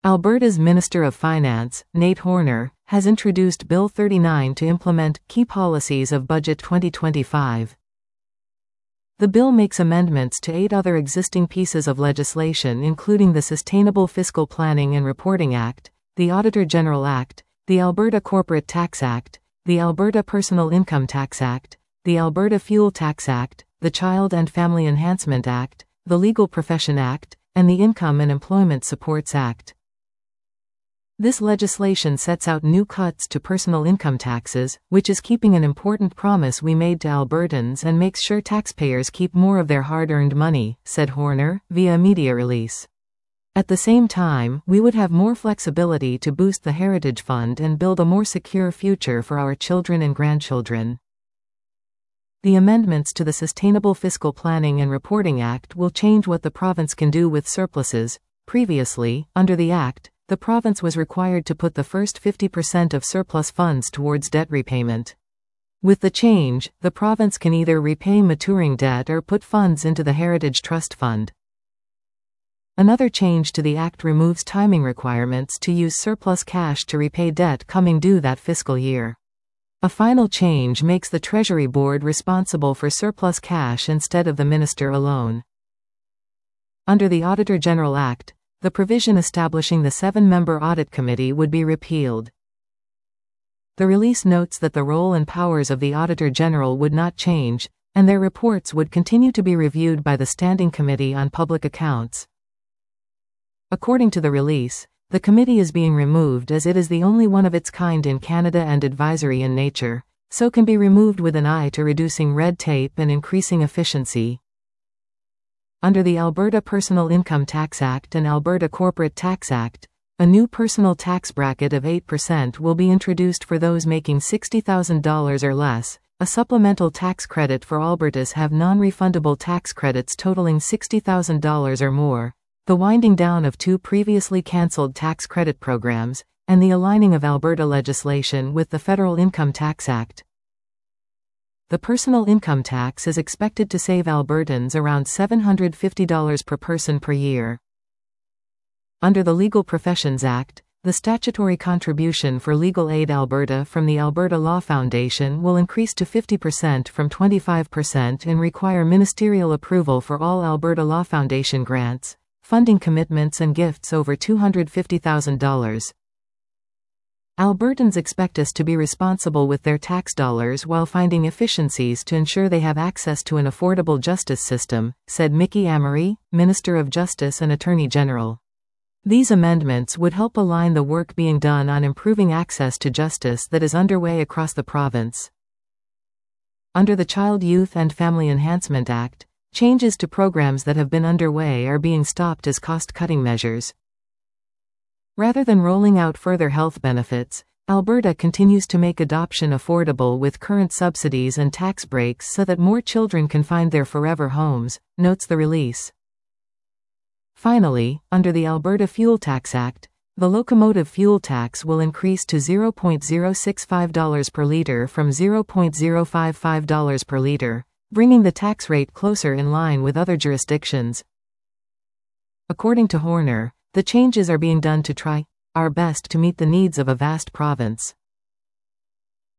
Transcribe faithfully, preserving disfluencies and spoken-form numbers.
Alberta's Minister of Finance, Nate Horner, has introduced Bill thirty-nine to implement key policies of Budget twenty twenty-five. The bill makes amendments to eight other existing pieces of legislation, including the Sustainable Fiscal Planning and Reporting Act, the Auditor General Act, the Alberta Corporate Tax Act, the Alberta Personal Income Tax Act, the Alberta Fuel Tax Act, the Child and Family Enhancement Act, the Legal Profession Act, and the Income and Employment Supports Act. This legislation sets out new cuts to personal income taxes, which is keeping an important promise we made to Albertans and makes sure taxpayers keep more of their hard-earned money, said Horner, via a media release. At the same time, we would have more flexibility to boost the Heritage Fund and build a more secure future for our children and grandchildren. The amendments to the Sustainable Fiscal Planning and Reporting Act will change what the province can do with surpluses. Previously, under the Act, the province was required to put the first fifty percent of surplus funds towards debt repayment. With the change, the province can either repay maturing debt or put funds into the Heritage Trust Fund. Another change to the Act removes timing requirements to use surplus cash to repay debt coming due that fiscal year. A final change makes the Treasury Board responsible for surplus cash instead of the minister alone. Under the Auditor General Act, the provision establishing the seven-member audit committee would be repealed. The release notes that the role and powers of the Auditor General would not change, and their reports would continue to be reviewed by the Standing Committee on Public Accounts. According to the release, the committee is being removed as it is the only one of its kind in Canada and advisory in nature, so can be removed with an eye to reducing red tape and increasing efficiency. Under the Alberta Personal Income Tax Act and Alberta Corporate Tax Act, a new personal tax bracket of eight percent will be introduced for those making sixty thousand dollars or less. A supplemental tax credit for Albertas have non-refundable tax credits totaling sixty thousand dollars or more, the winding down of two previously cancelled tax credit programs, and the aligning of Alberta legislation with the Federal Income Tax Act. The personal income tax is expected to save Albertans around seven hundred fifty dollars per person per year. Under the Legal Professions Act, the statutory contribution for Legal Aid Alberta from the Alberta Law Foundation will increase to fifty percent from twenty-five percent and require ministerial approval for all Alberta Law Foundation grants, funding commitments and gifts over two hundred fifty thousand dollars. Albertans expect us to be responsible with their tax dollars while finding efficiencies to ensure they have access to an affordable justice system, said Mickey Amory, Minister of Justice and Attorney General. These amendments would help align the work being done on improving access to justice that is underway across the province. Under the Child, Youth and Family Enhancement Act, changes to programs that have been underway are being stopped as cost-cutting measures. Rather than rolling out further health benefits, Alberta continues to make adoption affordable with current subsidies and tax breaks so that more children can find their forever homes, notes the release. Finally, under the Alberta Fuel Tax Act, the locomotive fuel tax will increase to zero point zero six five dollars per litre from zero point zero five five dollars per litre, bringing the tax rate closer in line with other jurisdictions. According to Horner, the changes are being done to try our best to meet the needs of a vast province.